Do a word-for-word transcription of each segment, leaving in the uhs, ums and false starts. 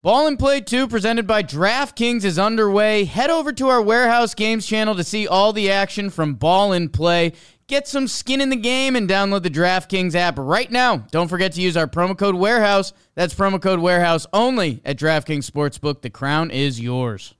Ball and Play two, presented by DraftKings, is underway. Head over to our Warehouse Games channel to see all the action from Ball and Play. Get some skin in the game and download the DraftKings app right now. Don't forget to use our promo code Warehouse. That's promo code Warehouse only at DraftKings Sportsbook. The crown is yours.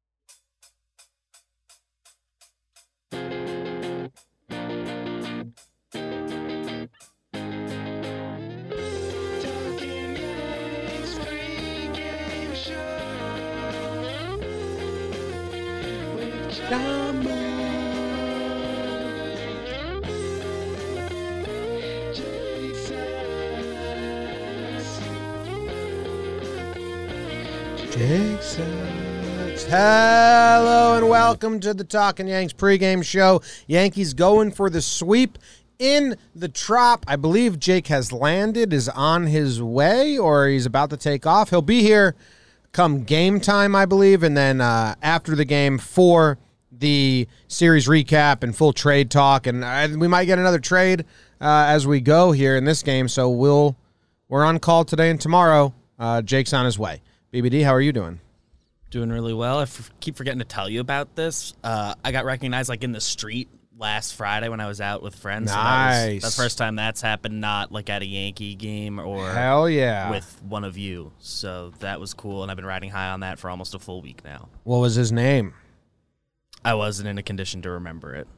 Hello and welcome to the Talking Yanks pregame show. Yankees going for the sweep in the Trop. I believe Jake has landed, is on his way, or he's about to take off. He'll be here come game time, I believe, and then uh, after the game for the series recap and full trade talk. And uh, we might get another trade uh, as we go here in this game. So we'll we're on call today and tomorrow. Uh, Jake's on his way. B B D, how are you doing? Doing really well. I f- keep forgetting to tell you about this. Uh, I got recognized like in the street last Friday when I was out with friends. Nice. So that was the first time that's happened, not like at a Yankee game or Hell yeah. with one of you. So that was cool, and I've been riding high on that for almost a full week now. What was his name? I wasn't in a condition to remember it.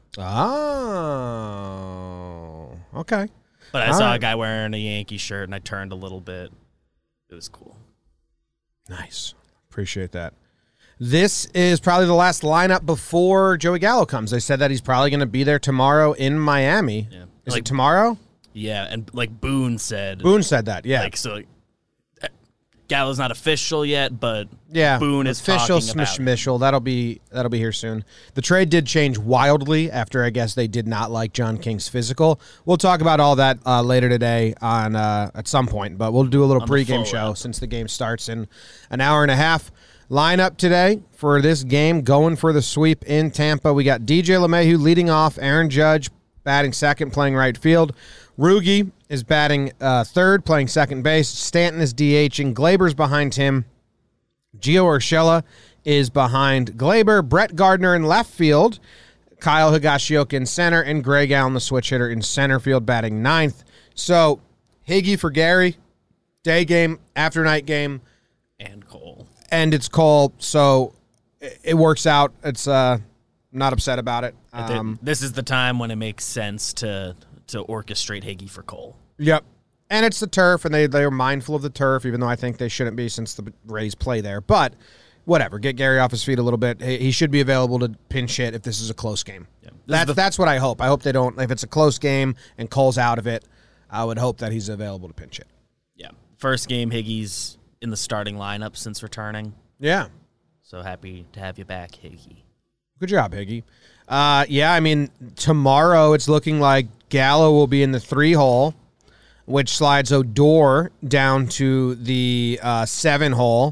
Oh, okay. But I All saw right. a guy wearing a Yankee shirt, and I turned a little bit. It was cool. Nice. Appreciate that. This is probably the last lineup before Joey Gallo comes. They said that he's probably going to be there tomorrow in Miami. Yeah. Is Like- it tomorrow? Yeah, and like Boone said. Boone said that, yeah. Like, so uh, Gallo's not official yet, but yeah, Boone is official talking about it. smishmishal. That'll be that'll be here soon. The trade did change wildly after I guess they did not like John King's physical. We'll talk about all that uh, later today on uh, at some point, but we'll do a little On the pregame full show wrap. since the game starts in an hour and a half. Lineup today for this game, going for the sweep in Tampa. We got D J LeMahieu leading off, Aaron Judge batting second, playing right field. Rugi is batting uh, third, playing second base. Stanton is DHing. Glaber's behind him. Gio Urshela is behind Glaber. Brett Gardner in left field. Kyle Higashioka in center. And Greg Allen, the switch hitter, in center field, batting ninth. So, Higgy for Gary. Day game, after night game. And Cole. And it's Cole, so it, it works out. It's uh, not upset about it. Um, this is the time when it makes sense to to orchestrate Higgy for Cole. Yep. And it's the turf, and they, they're mindful of the turf, even though I think they shouldn't be since the Rays play there. But whatever, get Gary off his feet a little bit. He, he should be available to pinch hit if this is a close game. Yeah. That's, the- that's what I hope. I hope they don't, if it's a close game and Cole's out of it, I would hope that he's available to pinch hit. Yeah. First game, Higgy's in the starting lineup since returning. Yeah. So happy to have you back, Higgy. Good job, Higgy. Uh, yeah, I mean, tomorrow it's looking like Gallo will be in the three hole, which slides Odor down to the uh, seven hole,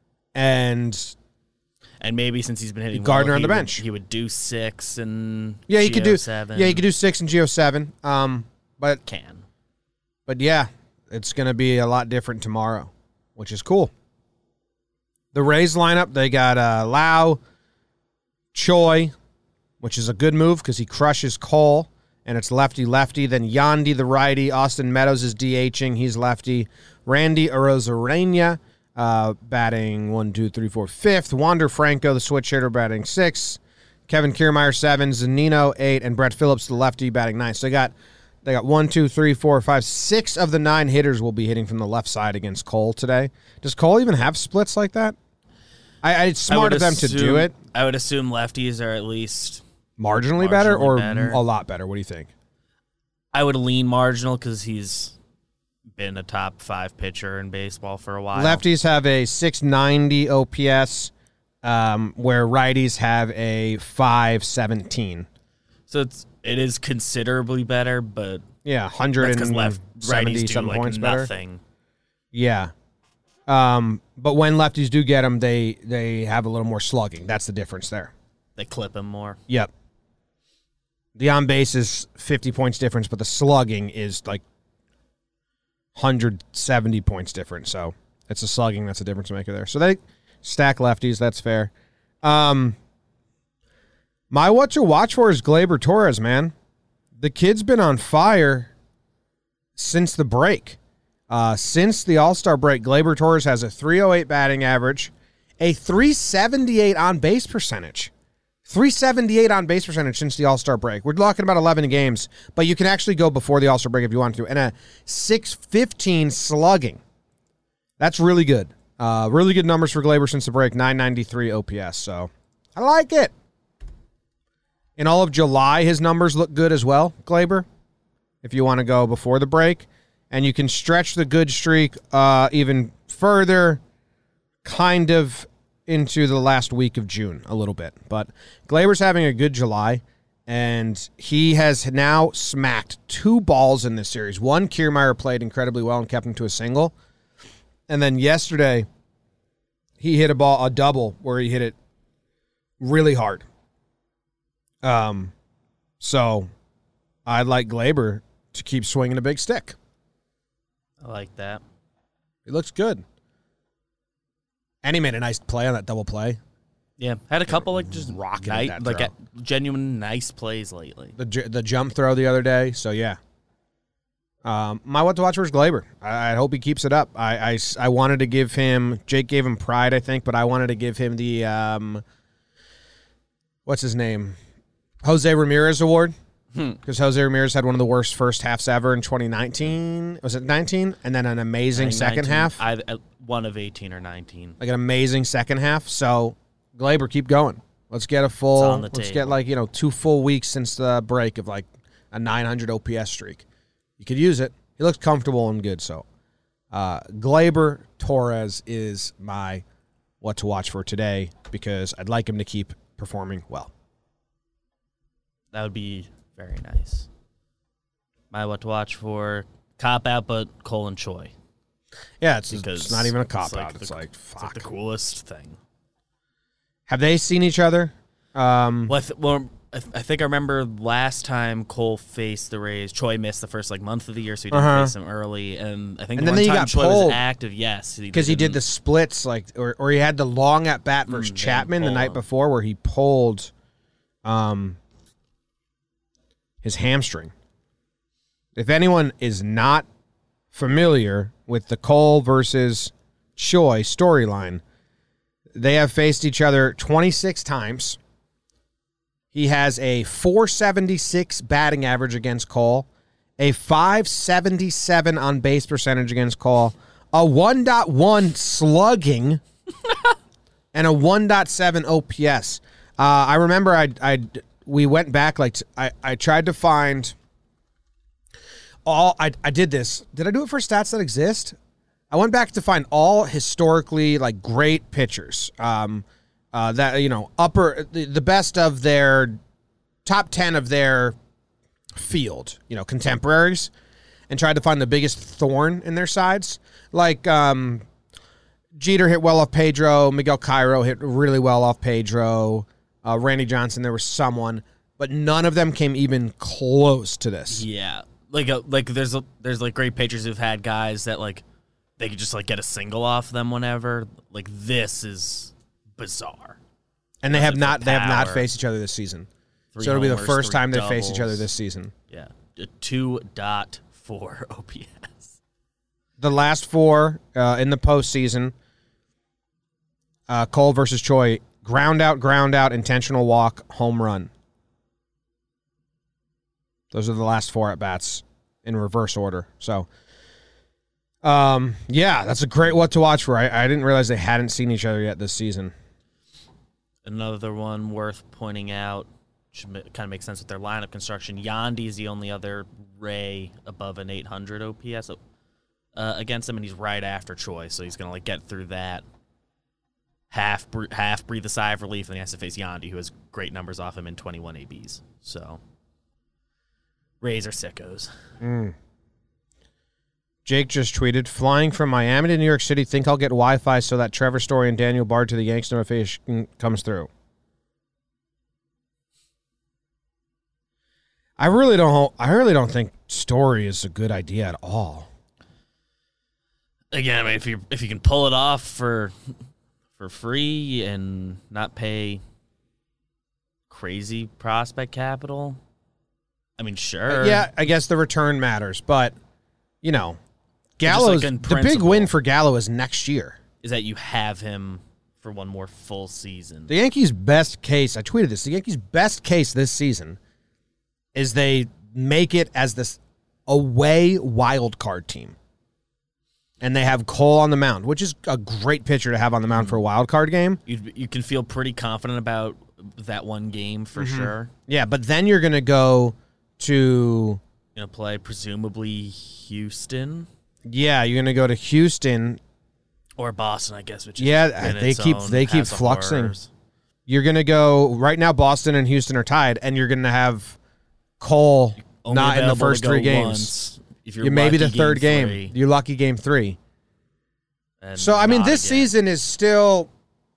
and And maybe since he's been hitting Gardner well, on the he would- bench. he would do six and yeah, he could do seven. yeah, he could do six and Geo seven. Um, but Can. but yeah, it's going to be a lot different tomorrow, which is cool. The Rays lineup, they got uh, Lau, Choi, which is a good move because he crushes Cole, and it's lefty-lefty. Then Yandy, the righty. Austin Meadows is DHing. He's lefty. Randy Arozarena uh, batting one, two, three, four, fifth. Wander Franco, the switch hitter, batting six. Kevin Kiermaier, seven. Zanino, eight. And Brett Phillips, the lefty, batting nine. So they got they got one, two, three, four, five, six of the nine hitters will be hitting from the left side against Cole today. Does Cole even have splits like that? I, I it's I smart would of them to do assume- it. I would assume lefties are at least. Marginally, better Marginally or better. a lot better? What do you think? I would lean marginal because he's been a top five pitcher in baseball for a while. Lefties have a six ninety O P S, um, where righties have a five seventeen. So it's it is considerably better, but Yeah, one hundred because left seventy righties do something like points better. nothing. Yeah. Um, but when lefties do get them, they, they have a little more slugging. That's the difference there. They clip him more. Yep. The on base is fifty points difference, but the slugging is like one hundred seventy points different. So It's a slugging that's a difference maker there. So they stack lefties. That's fair. Um, my what to watch for is Gleyber Torres, man. The kid's been on fire since the break. Uh, since the All-Star break, Gleyber Torres has a three oh eight batting average, a three seventy-eight on-base percentage. three seventy-eight on-base percentage since the All-Star break. We're talking about eleven games, but you can actually go before the All-Star break if you want to. And a six fifteen slugging. That's really good. Uh, really good numbers for Gleyber since the break, nine ninety-three O P S. So I like it. In all of July, his numbers look good as well, Gleyber, if you want to go before the break. And you can stretch the good streak uh, even further, kind of into the last week of June a little bit. But Gleyber's having a good July, and he has now smacked two balls in this series. One, Kiermaier played incredibly well and kept him to a single. And then yesterday, he hit a ball, a double, where he hit it really hard. Um, so I'd like Gleyber to keep swinging a big stick. I like that. He looks good. And he made a nice play on that double play. Yeah, had a couple like just rocking nice, that like throw. a, genuine nice plays lately. The ju- the jump throw the other day. So yeah. Um, my what to watch for is Gleyber. I, I hope he keeps it up. I, I, I wanted to give him. Jake gave him pride, I think, but I wanted to give him the um, what's his name, Jose Ramirez Award. Because hmm. Jose Ramirez had one of the worst first halves ever in twenty nineteen. Was it nineteen? And then an amazing second nineteen, half. I, I, one of eighteen or nineteen. Like an amazing second half. So, Gleyber, keep going. Let's get a full, let's table. get like, you know, two full weeks since the break of like a nine hundred O P S streak. You could use it. He looks comfortable and good. So, uh, Gleyber Torres is my what to watch for today because I'd like him to keep performing well. That would be very nice. My what to watch for, cop out, but Cole and Choi. Yeah, it's, it's not even a cop it's like out. The, it's like fuck. It's like the coolest thing. Have they seen each other? Um, well, I, th- well I, th- I think I remember last time Cole faced the Rays. Choi missed the first like month of the year, so he didn't uh-huh. face him early. And I think and the then one time got Choi pulled. was active, yes, because he, he did the splits, like, or or he had the long at bat versus mm, Chapman the night him. before, where he pulled, um. his hamstring. If anyone is not familiar with the Cole versus Choi storyline, they have faced each other twenty-six times. He has a four seventy-six batting average against Cole, a five seventy-seven on base percentage against Cole, a one point one slugging, and a one point seven O P S. Uh, I remember I I we went back like t- I I tried to find all I I did this. Did I do it for stats that exist? I went back to find all historically like great pitchers. Um, uh, that you know upper the, the best of their top ten of their field. You know contemporaries, and tried to find the biggest thorn in their sides. Like um, Jeter hit well off Pedro. Miguel Cairo hit really well off Pedro. Uh, Randy Johnson, there was someone, but none of them came even close to this. Yeah, like a, like there's a, there's like great pitchers who've had guys that like they could just like get a single off them whenever. Like this is bizarre, and they have not they have not faced each other this season. Three so it'll homers, be the first time they face each other this season. Yeah, a two point four O P S. The last four uh, in the postseason, uh, Cole versus Choi. Ground out, ground out, intentional walk, home run. Those are the last four at-bats in reverse order. So, um, yeah, that's a great what to watch for. I, I didn't realize they hadn't seen each other yet this season. Another one worth pointing out, should kind of make sense with their lineup construction. Yandy is the only other Ray above an eight hundred O P S uh, against him, and he's right after Choi, so he's going to like get through that. Half half breathe a sigh of relief, and he has to face Yandy, who has great numbers off him in twenty-one A Bs. So, Rays are sickos. Mm. Jake just tweeted, flying from Miami to New York City, think I'll get Wi-Fi so that Trevor Story and Daniel Bard to the Yanks notification comes through. I really don't I really don't think Story is a good idea at all. Again, I mean, if you if you can pull it off for for free and not pay crazy prospect capital, I mean, sure. Yeah, I guess the return matters, but you know, Gallo's like in the big principle. win for Gallo is next year. Is that you have him for one more full season? The Yankees' best case, I tweeted this, the Yankees' best case this season is they make it as this away wild card team. And they have Cole on the mound, which is a great pitcher to have on the mound for a wild card game. You you can feel pretty confident about that one game for Mm-hmm. sure. Yeah, but then you're going to go to, Gonna play presumably Houston yeah, you're going to go to Houston. or Boston, I guess. Which is Yeah, in they its keep own they keep house of fluxing. horrors. You're going to go, right now Boston and Houston are tied, and you're going to have Cole Only not in the available to first go three games. once. If you're You maybe the lucky, third game. three, You're lucky game three. and So I mean, not this again. season is still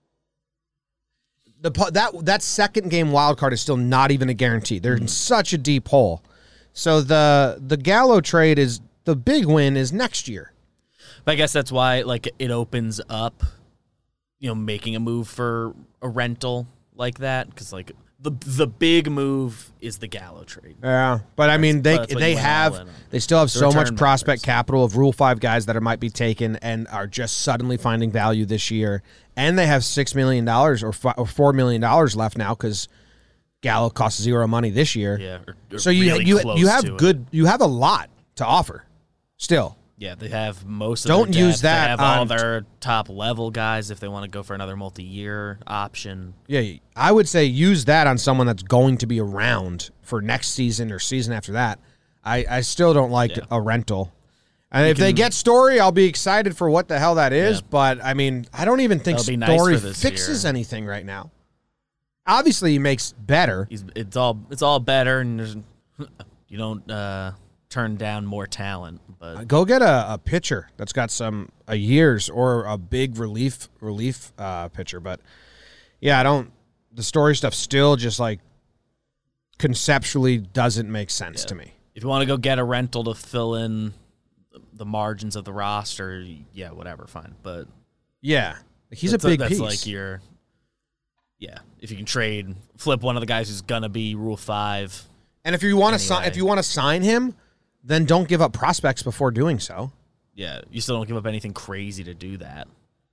the pu- that that second game wild card is still not even a guarantee. They're in such a deep hole. So the the Gallo trade is the big win is next year. But I guess that's why like it opens up, you know, making a move for a rental like that because like the the big move is the Gallo trade. Yeah, but I mean they that's what they you went have all in on. they still have The so much return prospect matters. capital of Rule Five guys that are, might be taken and are just suddenly finding value this year, and they have six million dollars or, fi- or four million dollars left now because Gallo costs zero money this year. Yeah, or, or So you really you close you to have it. good you have a lot to offer still. Yeah, they have most of Don't their use depth. They that have all on- their top level guys if they want to go for another multi-year option. Yeah, I would say use that on someone that's going to be around for next season or season after that. I, I still don't like Yeah. a rental. And if they can- get Story, I'll be excited for what the hell that is. Yeah. But, I mean, I don't even think That'll be nice Story for this fixes year. anything right now. Obviously, he makes better. He's it's all it's all better, and there's, you don't uh, turn down more talent. But Go get a, a pitcher that's got some a years or a big relief relief uh, pitcher. But, yeah, I don't – the Story stuff still just, like, conceptually doesn't make sense Yeah. to me. if you want to go get a rental to fill in the margins of the roster, yeah, whatever, fine. But Yeah. He's that's a big that's piece. like your yeah. If you can trade, flip one of the guys who's gonna be Rule Five. And if you want to sign, Anyway. if you want to sign him, then don't give up prospects before doing so. Yeah, you still don't give up anything crazy to do that.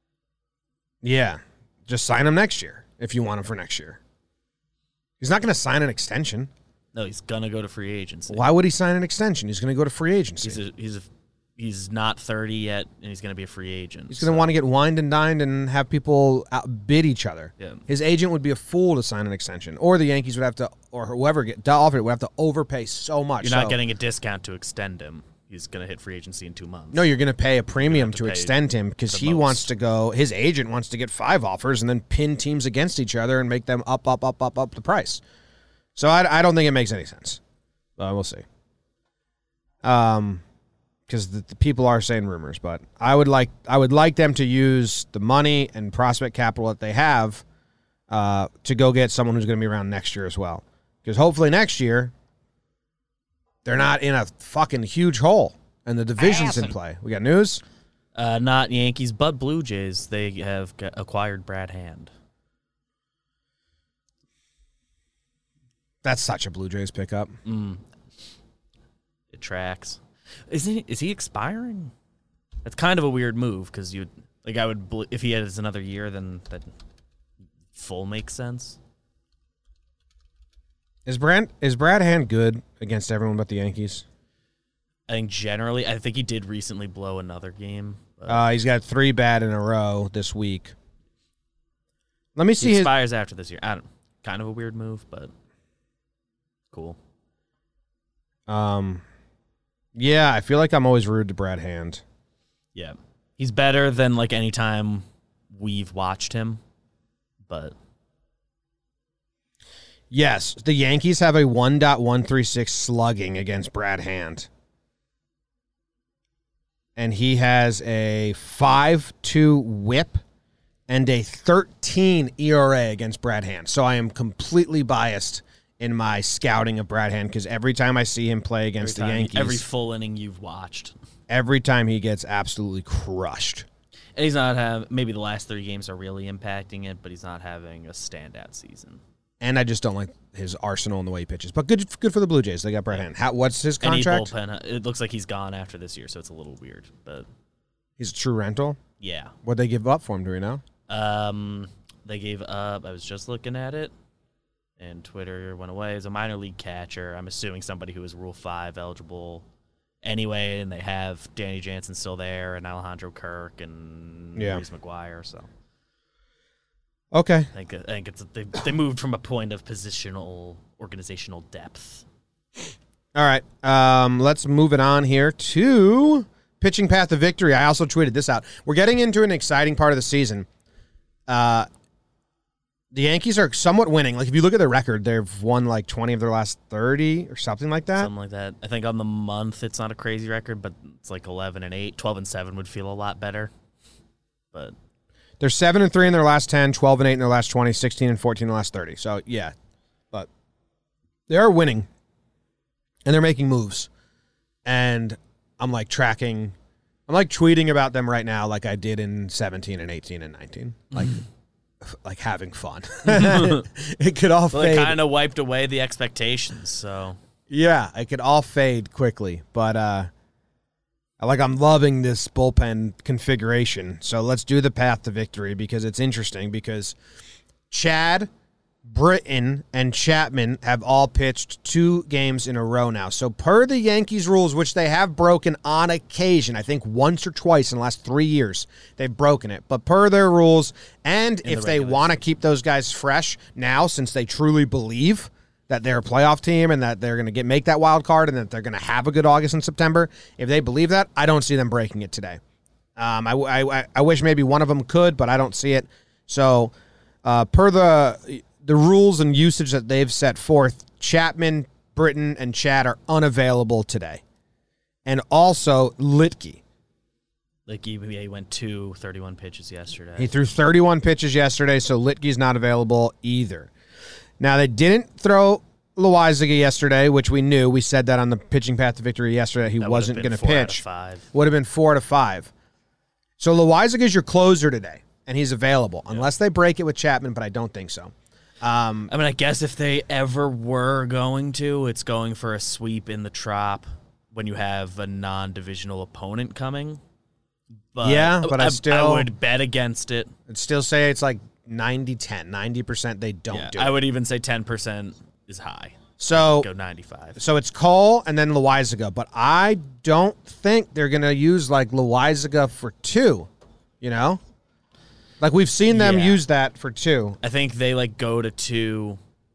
Yeah, just sign him next year if you want him for next year. He's not going to sign an extension. No, he's gonna go to free agency. Why would he sign an extension? He's going to go to free agency. He's a, he's a, he's not thirty yet, and he's gonna be a free agent. He's going to want to get wined and dined and have people outbid each other. Yeah. His agent would be a fool to sign an extension, or the Yankees would have to, or whoever get offered it would have to overpay so much. You're not So- getting a discount to extend him. He's gonna hit free agency in two months. No, you're going to pay a premium to to pay extend him because the he most. wants to go. His agent wants to get five offers and then pin teams against each other and make them up, up, up, up, up the price. So I, I don't think it makes any sense. But we'll see. Um, because the, the people are saying rumors, but I would like I would like them to use the money and prospect capital that they have, uh, to go get someone who's going to be around next year as well. Because hopefully next year they're not in a fucking huge hole and the division's in play. We got news? Uh, not Yankees, but Blue Jays. They have got, acquired Brad Hand. That's such a Blue Jays pickup. It tracks. Is he is he expiring? That's kind of a weird move because you like I would bel- if he has another year, then that full makes sense. Is Brad is Brad Hand good against everyone but the Yankees? I think generally, I think he did recently blow another game. But Uh, he's got three bad in a row this week. Let me see he his. expires after this year. I don't. Kind of a weird move, but cool. Um, yeah, I feel like I'm always rude to Brad Hand. Yeah, he's better than like any time we've watched him, but Yes, the Yankees have a one point one three six slugging against Brad Hand. And he has a five point two whip and a thirteen E R A against Brad Hand. So I am completely biased in my scouting of Brad Hand because every time I see him play against every the time- Yankees, every full inning you've watched. every time he gets absolutely crushed. And he's not having, maybe the last three games are really impacting it, but he's not having a standout season. And I just don't like his arsenal and the way he pitches. But good good for the Blue Jays. They got Brett Hand. How, what's his contract? Any bullpen, it looks like he's gone after this year, so it's a little weird. But he's a true rental? Yeah. What'd they give up for him, do we know? Um, They gave up, I was just looking at it, and Twitter went away, as a minor league catcher. I'm assuming somebody who is Rule five eligible anyway, and they have Danny Jansen still there, and Alejandro Kirk, and yeah. Reese McGuire, so... Okay. I think, I think it's they, they moved from a point of positional, organizational depth. All right. Um, let's move it on here to pitching path to victory. I also tweeted this out. We're getting into an exciting part of the season. Uh, the Yankees are somewhat winning. Like, if you look at their record, they've won like twenty of their last thirty or something like that. Something like that. I think on the month it's not a crazy record, but it's like eleven and eight. twelve and seven would feel a lot better. But... They're seven and three in their last ten, twelve and eight in their last twenty, sixteen and fourteen in the last thirty. So, yeah. But they are winning. And they're making moves. And I'm like tracking, I'm like tweeting about them right now like I did in seventeen and eighteen and nineteen. Like, like having fun. It could all well, fade. It kind of wiped away the expectations, so. Yeah, it could all fade quickly. But, uh, like, I'm loving this bullpen configuration. So let's do the path to victory because it's interesting because Chad, Britton, and Chapman have all pitched two games in a row now. So per the Yankees rules, which they have broken on occasion, I think once or twice in the last three years, they've broken it. But per their rules, and in if the they want to keep those guys fresh now since they truly believe that they're a playoff team and that they're going to get make that wild card and that they're going to have a good August and September. If they believe that, I don't see them breaking it today. Um, I, I, I wish maybe one of them could, but I don't see it. So uh, per the the rules and usage that they've set forth, Chapman, Britton, and Chad are unavailable today. And also Litke. Like he, he went two thirty-one pitches yesterday. He threw thirty-one pitches yesterday, so Litke's not available either. Now, they didn't throw Loaizaga yesterday, which we knew. We said that on the pitching path to victory yesterday. He that wasn't going to pitch. Five. Would have been four to five. So Loaizaga is your closer today, and he's available, yeah. Unless they break it with Chapman, but I don't think so. Um, I mean, I guess if they ever were going to, it's going for a sweep in the Trop when you have a non-divisional opponent coming. But yeah, but I, I still... I would bet against it. I'd still say it's like ninety ten. ninety percent they don't yeah, do it. I would even say ten percent is high. So go ninety-five. So it's Cole and then Loaizaga, but I don't think they're going to use like Loaizaga for two, you know? Like we've seen them yeah. use that for two. I think they like go to two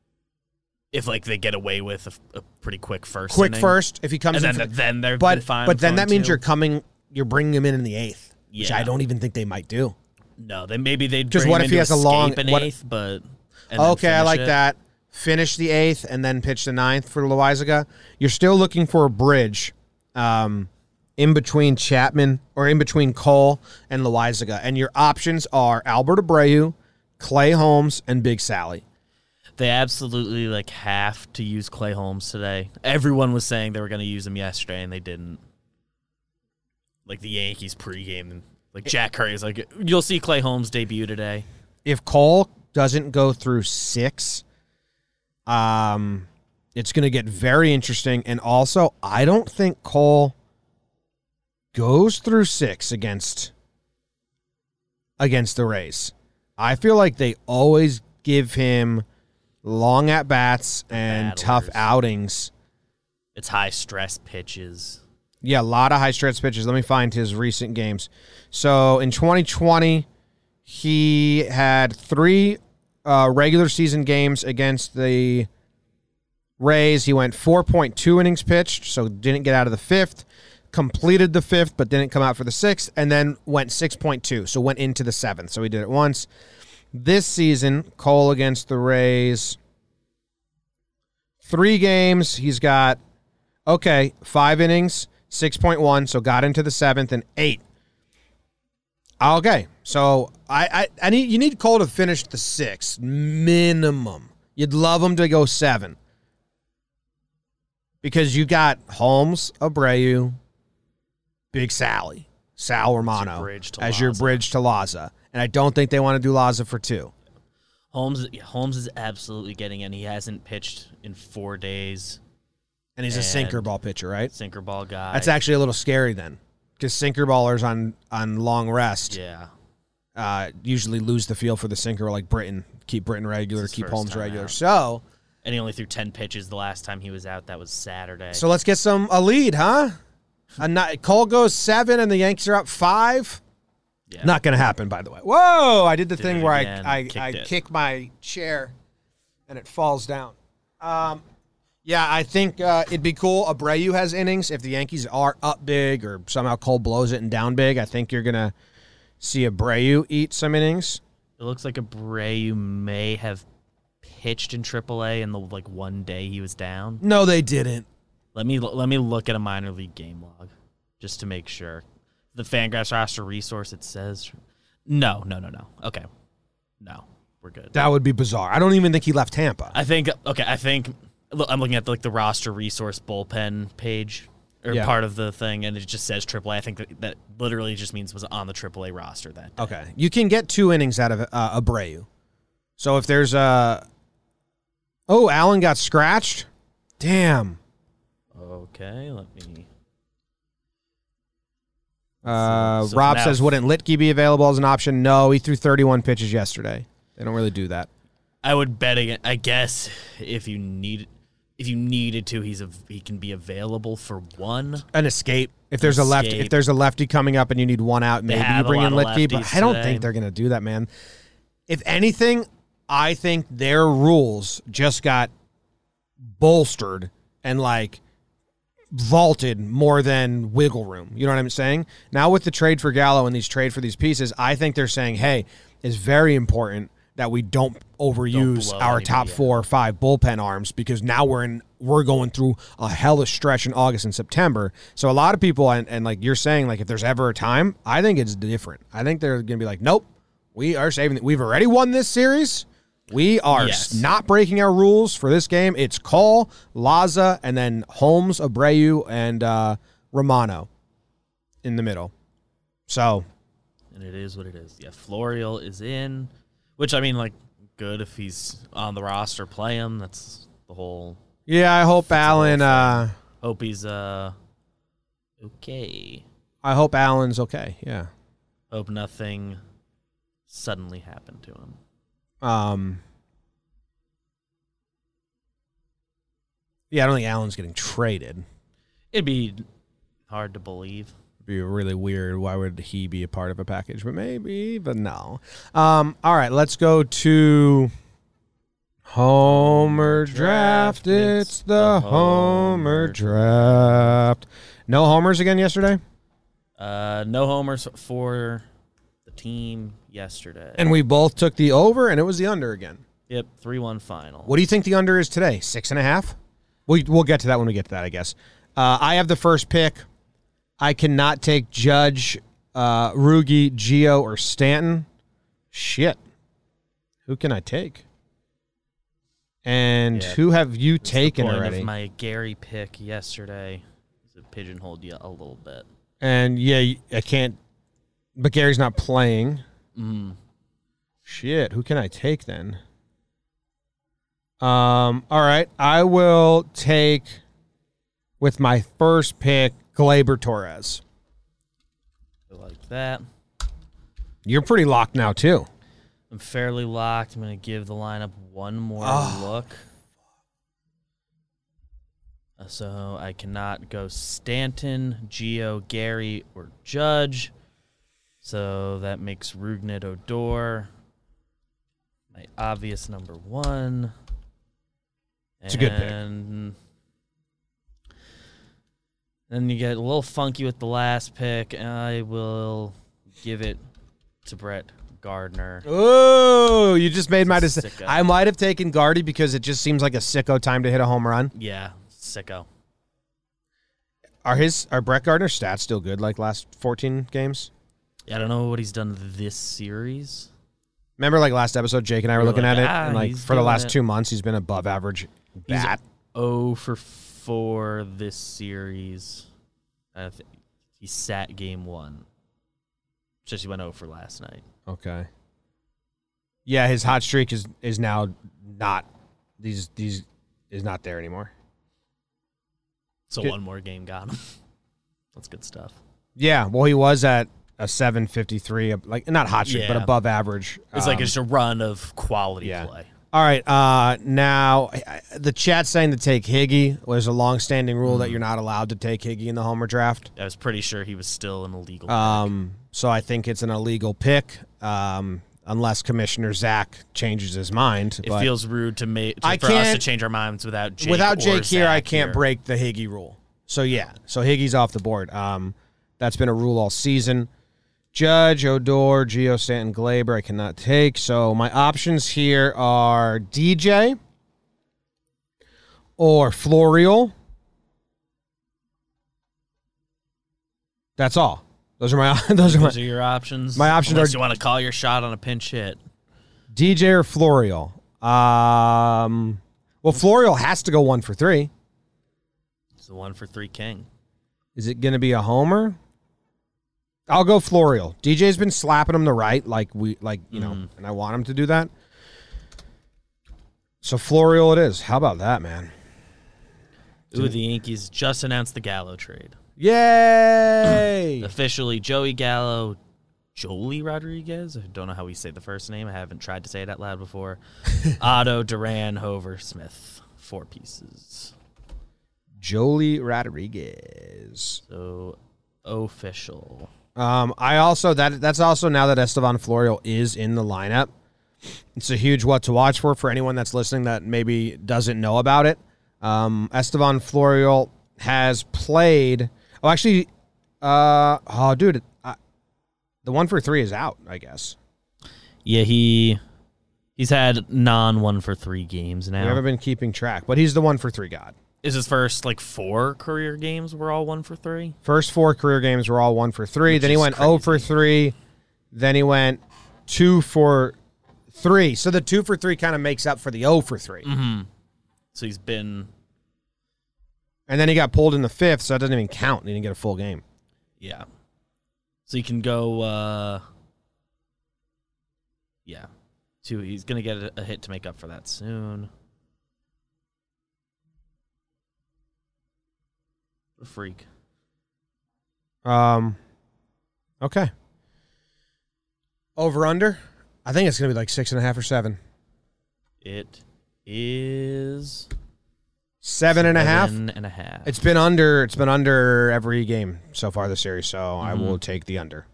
if like they get away with a, a pretty quick first Quick inning. first if he comes and in then for, then they're but, fine. But then that means you you're coming you're bringing him in in the eighth, yeah. which I don't even think they might do. No, then maybe they'd Just bring what him if he in has to a long escape an what, eighth, but and okay, I like it. that. Finish the eighth and then pitch the ninth for Loaizaga. You're still looking for a bridge um, in between Chapman or in between Cole and Loaizaga, and your options are Albert Abreu, Clay Holmes, and Big Sally. They absolutely like have to use Clay Holmes today. Everyone was saying they were going to use him yesterday, and they didn't. Like the Yankees pregame, like Jack Curry's like, you'll see Clay Holmes debut today. If Cole doesn't go through six, um, it's going to get very interesting. And also, I don't think Cole goes through six against against the Rays. I feel like they always give him long at-bats and Battlers. tough outings. It's high-stress pitches. Yeah, a lot of high-stress pitches. Let me find his recent games. So, in twenty twenty, he had three uh, regular season games against the Rays. He went four point two innings pitched, so didn't get out of the fifth. Completed the fifth, but didn't come out for the sixth, and then went six point two, so went into the seventh. So he did it once. This season, Cole against the Rays, three games. He's got, okay, five innings, six point one, so got into the seventh, and eight. Okay, so I, I, I need you need Cole to finish the six minimum. You'd love him to go seven because you got Holmes, Abreu, Big Sally, Sal Romano, bridge to as your Laza. bridge to Laza. And I don't think they want to do Laza for two. Holmes, Holmes is absolutely getting in. He hasn't pitched in four days. And he's a And- sinker ball pitcher, right? Sinker ball guy. That's actually a little scary then, because sinker ballers on, on long rest yeah. uh, usually lose the feel for the sinker, like Britton. Keep Britton regular, It's his keep first Holmes time regular. out. So, And he only threw ten pitches the last time he was out. That was Saturday. so let's get some a lead, huh? A not, Cole goes seven, and the Yankees are up five. yeah. Not going to happen, by the way. Whoa! I did the Did thing it where again, I I, kicked I it. kick my chair, and it falls down. Um, yeah, I think uh, it'd be cool. Abreu has innings. If the Yankees are up big, or somehow Cole blows it and down big, I think you're going to see Abreu eat some innings. It looks like Abreu may have pitched in triple A in the like one day he was down. No, they didn't. Let me let me look at a minor league game log just to make sure. The Fangraphs roster resource, it says no, no, no, no. Okay, no, we're good. That would be bizarre. I don't even think he left Tampa. I think okay. I think look, I'm looking at the, like the roster resource bullpen page or Yeah. part of the thing, and it just says triple A. I think that, that literally just means was on the triple A roster that day. Okay, you can get two innings out of uh, Abreu. So if there's a, oh, Allen got scratched. Damn. Okay, let me. Uh, So Rob now- says, wouldn't Litke be available as an option? No, he threw thirty-one pitches yesterday. They don't really do that. I would bet again. I guess if you need, if you needed to, he's a, he can be available for one. An escape. If there's a lefty, if Escape. there's a lefty coming up and you need one out, maybe you have a bring in lot of Litke. But lefties I don't today. think they're going to do that, man. If anything, I think their rules just got bolstered and like vaulted more than wiggle room. You know what I'm saying? Now with the trade for Gallo and these trade for these pieces, I think they're saying, hey, it's very important that we don't overuse blow our anybody top out. four or five bullpen arms, because now we're in we're going through a hellish stretch in August and September. So a lot of people, and, and like you're saying, like if there's ever a time, I think it's different. I think they're going to be like, nope, we are saving. We've already won this series. We are Yes. not breaking our rules for this game. It's Cole, Laza, and then Holmes, Abreu, and uh, Romano in the middle. So, And it is what it is. Yeah, Florial is in, which I mean, like, good if he's on the roster. Play him. That's the whole. yeah, I hope the whole Allen. thing. Uh, Hope he's uh okay. I hope Allen's okay. Yeah. Hope nothing suddenly happened to him. Um. Yeah, I don't think Allen's getting traded. It'd be hard to believe. It'd be really weird. Why would he be a part of a package? But maybe, but no. Um. All right, let's go to Homer Draft. It's the Homer Draft. No homers again yesterday? Uh, no homers for the team yesterday. And we both took the over, and it was the under again. Yep, three one final. What do you think the under is today? Six and a half? We, we'll get to that when we get to that, I guess. Uh, I have the first pick. I cannot take Judge, uh, Rugi, Gio, or Stanton. Shit. Who can I take? And Yeah, who have you That's taken the point already? Of my Gary pick yesterday. It pigeonholed you a little bit. And yeah, I can't. But Gary's not playing. Mm. Shit, who can I take then? Um, all right, I will take with my first pick Gleyber Torres. I like that. You're pretty locked now too. I'm fairly locked. I'm going to give the lineup one more Oh. look. Uh, So I cannot go Stanton, Gio, Gary, or Judge. So that makes Rugnit Odor my obvious number one. It's a good pick. And then you get a little funky with the last pick. I will give it to Brett Gardner. Oh, you just made my It's a decision. sicko. I might have taken Gardy because it just seems like a sicko time to hit a home run. Yeah, sicko. Are his are Brett Gardner's stats still good? Like last fourteen games? Yeah, I don't know what he's done this series. Remember, like last episode, Jake and I were We're looking like, at it, ah, and like he's for the doing last it. two months, he's been above average He's bat. oh for four this series. I th- He sat game one. Just he went oh for last night. Okay. Yeah, his hot streak is is now not these these is not there anymore. So Good. one more game got him. That's good stuff. Yeah, well, he was at a seven fifty-three, like not hot streak, Yeah. but above average. It's Um, like just a run of quality yeah. play. All right, uh, now I- I- the chat's saying to take Higgy. There's a long-standing rule that you're not allowed to take Higgy in the Homer draft. I was pretty sure he was still an illegal. Um, so I think it's an illegal pick, um, unless Commissioner Zach changes his mind. It but feels rude to make I for us to can't- change our minds without Jake. without or Jake here, Zach I can't here. break the Higgy rule. So yeah, so Higgy's off the board. Um, that's been a rule all season. Judge, Odor, Gio Stanton, Glaber, I cannot take. So my options here are D J or Florial. That's all. Those are my those are my Those are your options. my options Unless are- you want to call your shot on a pinch hit. D J or Florial. Um, well, Florial has to go one for three. It's the one for three king. Is it going to be a homer? I'll go Florial. D J's been slapping him to right, like we like you know, Mhm. and I want him to do that. So Florial it is. How about that, man? Ooh, the Yankees just announced the Gallo trade. Yay! Officially, Joey Gallo, Joely Rodriguez. I don't know how we say the first name. I haven't tried to say it out loud before. Otto, Duran, Hover, Smith. Four pieces. Joely Rodriguez. So, official. Um, I also that that's also now that Estevan Florial is in the lineup. It's a huge what to watch for for anyone that's listening that maybe doesn't know about it. Um, Estevan Florial has played. Oh, actually, uh, oh, dude, I, the one for three is out. I guess Yeah, he he's had non one for three games we now. haven't been keeping track, but he's the one for three god. Is his first like four career games were all one for three? First four career games were all one for three. Which then he is went zero crazy. for three. Then he went two for three. So the two for three kind of makes up for the zero for three. Mm-hmm. So he's been And then he got pulled in the fifth, so that doesn't even count. He didn't get a full game. yeah. So you can go uh yeah. Two he's gonna get a, a hit to make up for that soon. A freak. Um, okay. Over under? I think it's gonna be like six and a half or seven. It is Seven and a half. seven and a half. It's been under. It's been under every game so far this series. So I will take the under.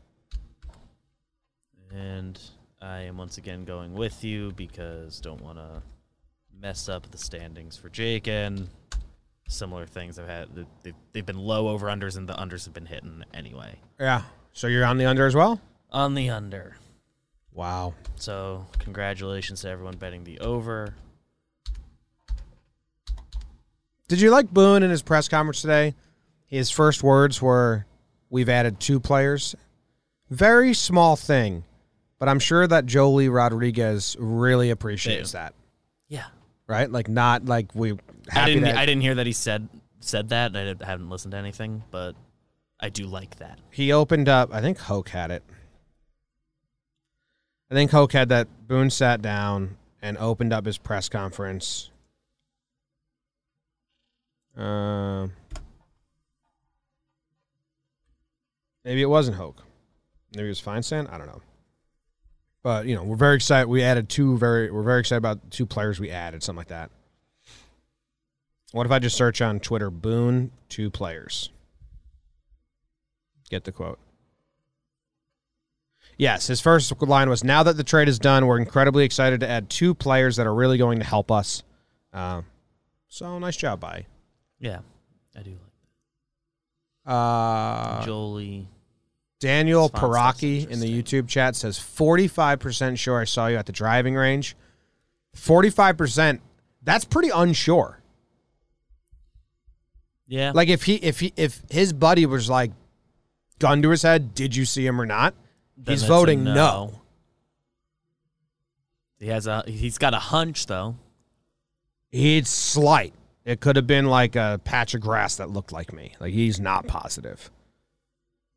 And I am once again going with you because don't want to mess up the standings for Jake and similar things I've had. They've, they've been low over unders and the unders have been hitting anyway. Yeah. So you're on the under as well. On the under. Wow. So congratulations to everyone betting the over. Did you like Boone in his press conference today? His first words were, "We've added two players." Very small thing, but I'm sure that Joely Rodriguez really appreciates They- that. Yeah. Right? Like not like we. I Happy didn't that I didn't hear that he said said that. I didn't- I haven't listened to anything, but I do like that. he opened up. I think Hoke had it. I think Hoke had that. Boone sat down and opened up his press conference. Uh, maybe it wasn't Hoke. Maybe it was Feinstein. I don't know. But you know, we're very excited. We added two. Very, we're very excited about two players we added. Something like that. What if I just search on Twitter, Boone, two players? Get the quote. Yes, his first line was, "Now that the trade is done, we're incredibly excited to add two players that are really going to help us." Uh, so nice job, bye. Yeah. I do like Uh, that. Jolie. Daniel This font stuff's Paraki in the interesting. YouTube chat says, forty-five percent sure I saw you at the driving range. forty-five percent, that's pretty unsure. Yeah. Like if he if he if his buddy was like gun to his head, did you see him or not? Then He's that's a voting no. no. He has a he's got a hunch though. It's slight. It could have been like a patch of grass that looked like me. Like he's not positive.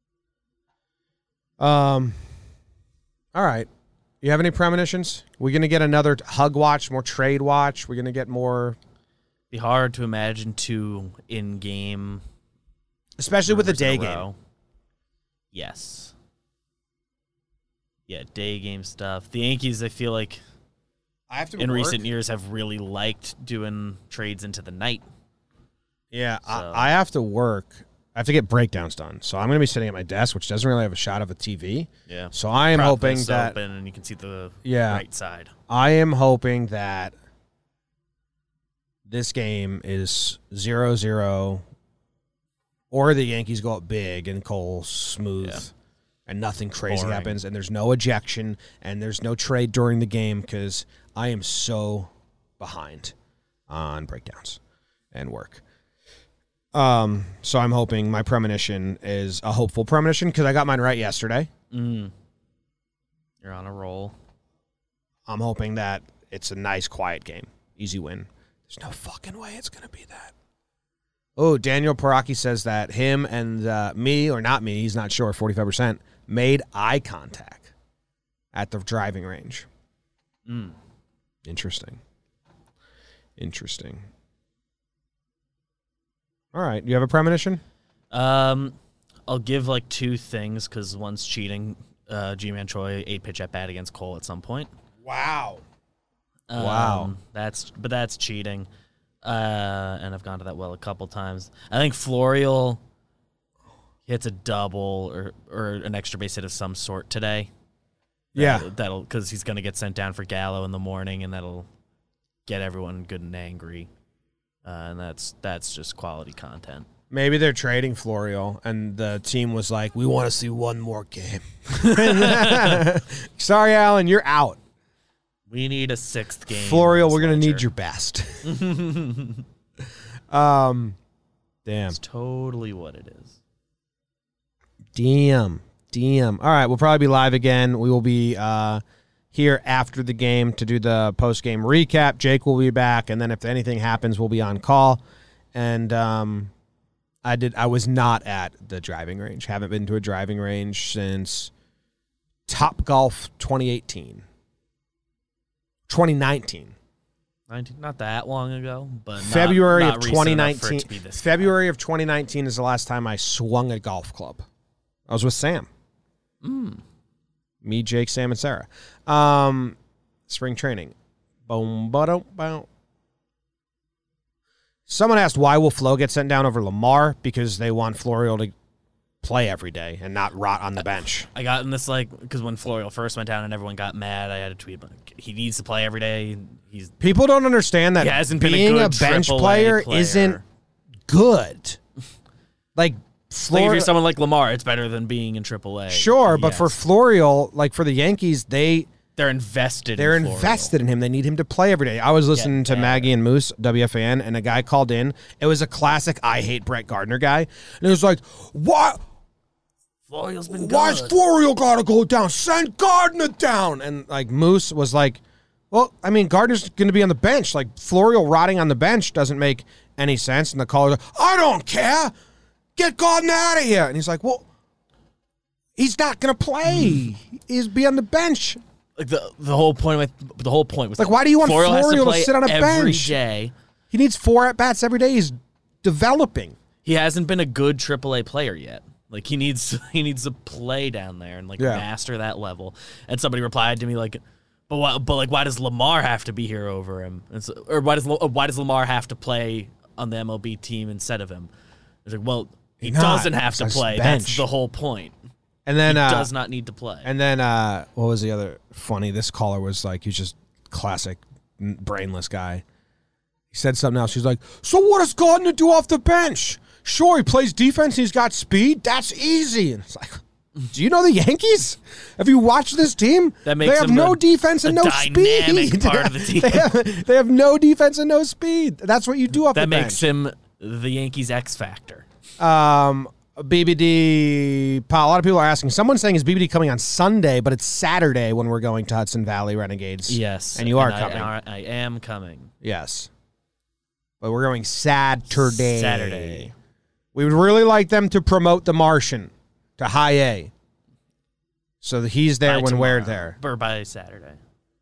Um. All right. You have any premonitions? We're gonna get another hug watch, more trade watch. We're gonna get more. Be hard to imagine two in-game, especially with the day game. Row. Yes. Yeah, day game stuff. The Yankees, I feel like, I have to in work. recent years have really liked doing trades into the night. Yeah, So- I, I have to work. I have to get breakdowns done. So I'm going to be sitting at my desk, which doesn't really have a shot of a T V. Yeah. So I am Prop hoping this that open and you can see the Yeah. right side. I am hoping that this game is zero zero, or the Yankees go up big and Cole smooth Yeah. and nothing crazy Boring. happens and there's no ejection and there's no trade during the game because I am so behind on breakdowns and work. Um, so I'm hoping my premonition is a hopeful premonition because I got mine right yesterday. Mm. You're on a roll. I'm hoping that it's a nice, quiet game. Easy win. There's no fucking way it's going to be that. Oh, Daniel Paraki says that him and uh, me, or not me, he's not sure, forty-five percent, made eye contact at the driving range. Mm. Interesting. Interesting. All right. You have a premonition? Um, I'll give like two things because one's cheating. Uh, G-Man Choi, eight pitch at bat against Cole at some point. Wow. Um, Wow. That's but that's cheating. Uh, and I've gone to that well a couple times. I think Florial hits a double or or an extra base hit of some sort today. Yeah. That'll- that'll because he's gonna get sent down for Gallo in the morning, and that'll get everyone good and angry. Uh, and that's that's just quality content. Maybe they're trading Florio, and the team was like, we want to see one more game. Sorry, Alan, you're out. We need a sixth game. Florio, with we're going to Sledger. need your best. um, damn. That's totally what it is. Damn. Damn. All right, we'll probably be live again. We will be uh, here after the game to do the post-game recap. Jake will be back, and then if anything happens, we'll be on call. And um, I did. I was not at the driving range. Haven't been to a driving range since Top Golf twenty eighteen. twenty nineteen. nineteen, not that long ago, but not- February not of recent twenty enough for it nineteen. to be this February of twenty nineteen is the last time I swung a golf club. I was with Sam. Mm. Me, Jake, Sam, and Sarah. Um, spring training. Boom, ba boom. Someone asked why will Flo get sent down over Lamar because they want Florio to play every day and not rot on the bench. I got in this like because when Florio first went down and everyone got mad, I had a tweet. Like, he needs to play every day. He's People don't understand that He hasn't been a being a, good bench triple A player, player. isn't good. Like like if Florio, you're someone like Lamar, it's better than being in triple A. sure, but for Yes. Florio, like for the Yankees, they they're invested. they're in Florio. invested in him. They need him to play every day. I was listening to better. Maggie and Moose, W F A N, and a guy called in. It was a classic I hate Brett Gardner guy. And it was like, what? Florio's been Why's good. Florio got to go down? Send Gardner down. And like Moose was like, well, I mean, Gardner's going to be on the bench. Like Florio rotting on the bench doesn't make any sense. And the caller's like, I don't care. Get Gardner out of here. And he's like, well, he's not going to play. He's be on the bench. Like the the whole point of my, the whole point was Like, why do you want Florio, has Florio to play sit on a every bench? day. He needs four at bats every day. He's developing. He hasn't been a good triple A player yet. Like he needs he needs to play down there and like Yeah. master that level. And somebody replied to me like, but why, but like why does Lamar have to be here over him? And so, or why does or why does Lamar have to play on the M L B team instead of him? It's like, well, he Not. doesn't have to It's play. bench. That's the whole point. And then He uh, does not need to play. And then uh, what was the other funny? This caller was like, he's just classic n- brainless guy. He said something else. He's like, so what does Gardner do off the bench? Sure, he plays defense. He's got speed. That's easy. And it's like, do you know the Yankees? Have you watched this team? That makes they have him no a- defense and a no dynamic speed. part of the team. they, have, they have no defense and no speed. That's what you do off that the bench. makes him the Yankees X factor. Um, B B D, Paul, a lot of people are asking. Someone's saying, is B B D coming on Sunday, but it's Saturday when we're going to Hudson Valley Renegades. Yes, And you are I- coming. I, I am coming. Yes. But we're going Saturday. Saturday. We would really like them to promote The Martian to high A. So he's there By when we're tomorrow, there. Or by Saturday.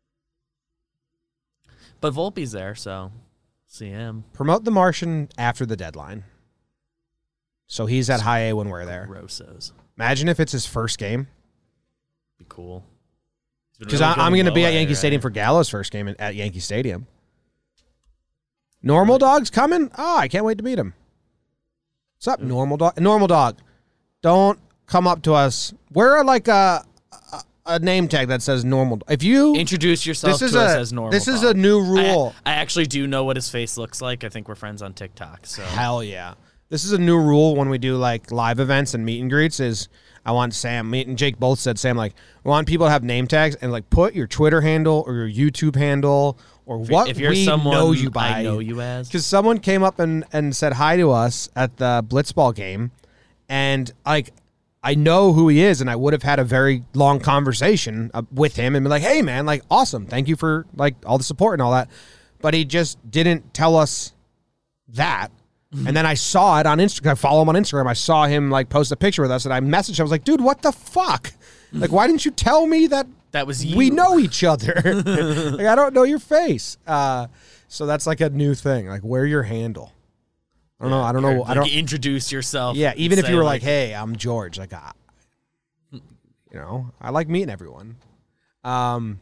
But Volpe's there, so see him. Promote the Martian after the deadline. So he's at high A when we're there. Grossos. Imagine if it's his first game. Be cool. Because really I'm going to be at Yankee right? Stadium for Gallo's first game at Yankee Stadium. Normal Dog's coming? Oh, I can't wait to meet him. What's up, Normal Dog? Normal Dog, don't come up to us. We're like a, a, a name tag that says Normal Dog. If you introduce yourself this is to a, us as Normal This Dog. is a new rule. I, I actually do know what his face looks like. I think we're friends on TikTok. So Hell yeah. This is a new rule when we do like live events and meet and greets is I want Sam, me and Jake both said, Sam, like, we want people to have name tags and like put your Twitter handle or your YouTube handle or what if you're we someone know you by. I know you as. Because someone came up and, and said hi to us at the Blitzball game and like, I know who he is and I would have had a very long conversation uh, with him and be like, hey man, like awesome. Thank you for like all the support and all that. But he just didn't tell us that. And then I saw it on Instagram. I follow him on Instagram. I saw him like post a picture with us, and I messaged him. I was like, "Dude, what the fuck? Like, why didn't you tell me that that was you? We know each other? Like, I don't know your face." Uh, so that's like a new thing. Like, wear your handle. I don't yeah, know. I don't know. Like I don't introduce yourself. Yeah, even if you were like, like, "Hey, I'm George," like, I, you know, I like meeting everyone. Um.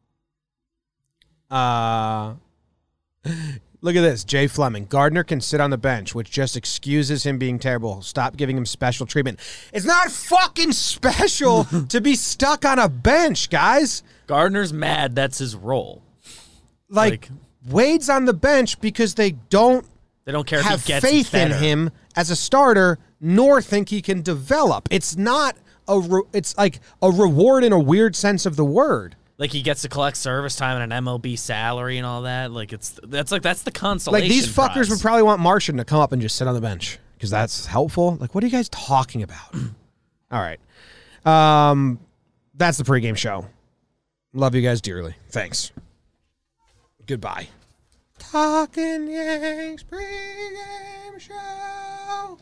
Uh. Look at this. Jay Fleming. Gardner can sit on the bench, which just excuses him being terrible. Stop giving him special treatment. It's not fucking special to be stuck on a bench, guys. Gardner's mad. That's his role. Like, like Wade's on the bench because they don't, they don't care have if he gets faith better. in him as a starter, nor think he can develop. It's not a. Re- it's like a reward in a weird sense of the word. Like he gets to collect service time and an M L B salary and all that. Like it's that's like that's the consolation. Like these fuckers prize. would probably want Martian to come up and just sit on the bench because that's helpful. Like, what are you guys talking about? All right, um, that's the pregame show. Love you guys dearly. Thanks. Goodbye. Talking Yanks pregame show.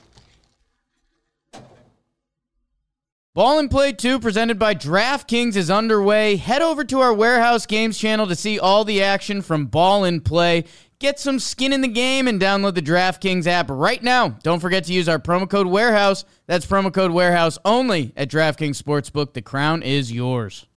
Ball and Play two, presented by DraftKings, is underway. Head over to our Warehouse Games channel to see all the action from Ball and Play. Get some skin in the game and download the DraftKings app right now. Don't forget to use our promo code Warehouse. That's promo code Warehouse only at DraftKings Sportsbook. The crown is yours.